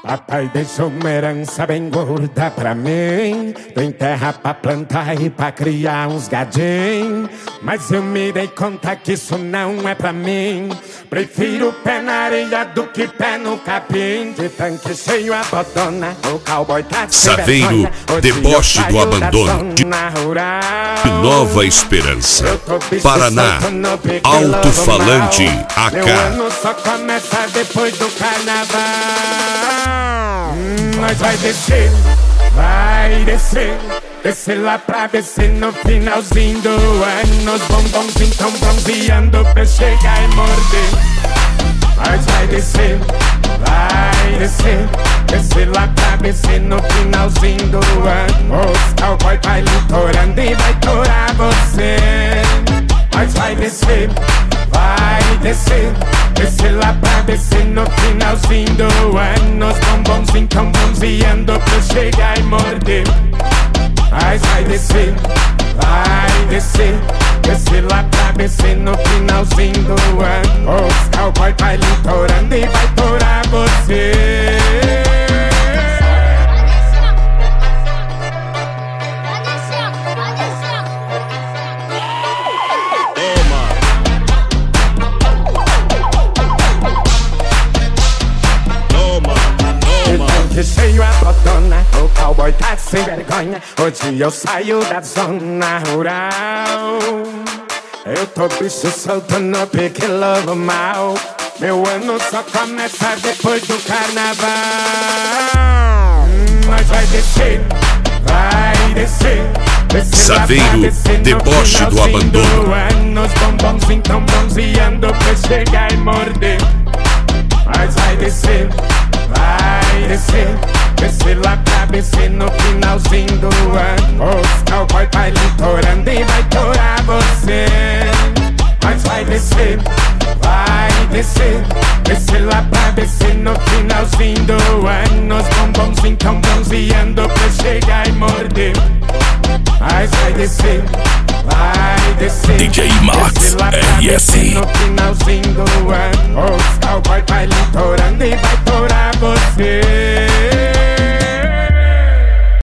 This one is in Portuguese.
Papai deixou uma herança bem gorda pra mim. Tem terra pra plantar e pra criar uns gadinhos. Mas eu me dei conta que isso não é pra mim. Prefiro pé na areia do que pé no capim. De tanque cheio a bodona, o cowboy tá sem Saveiro, deboche do abandono. De Nova Esperança, Paraná, alto-falante, AK. Meu ano só começa depois do carnaval. Nós vai descer, descer lá pra descer no finalzinho do ano. Os bombons tão bronzeando pra chegar e morder. Nós vai descer, descer lá pra descer no finalzinho do ano. Os cowboy vai litorando e vai torar você. Nós vai descer, descer lá pra descer no finalzinho do ano. Os bombons tão bronzeando pra chegar e morder. Nós vai descer, descer lá pra descer no finalzinho do ano. Os cowboy vai litorando e vai torar você. Que cheio a botona, o cowboy tá sem vergonha. Hoje eu saio da zona rural. Eu tô bicho solto no pique lobo mal. Meu ano só começa depois do carnaval. Nós vai descer, descer Saveiro, deboche do abandono. Os bombons tão bronzeando pra chegar e morder. Nós vai descer, descer lá pra descer no finalzinho do ano. Os cowboy vai litorando e vai torar você. Nós vai descer, descer lá pra descer no finalzinho do ano. Os bombons tão bronzeando pra chegar e morder. Nós vai descer, DJ Max RS. No finalzinho do ano, os cowboy vai litorando e vai torar você.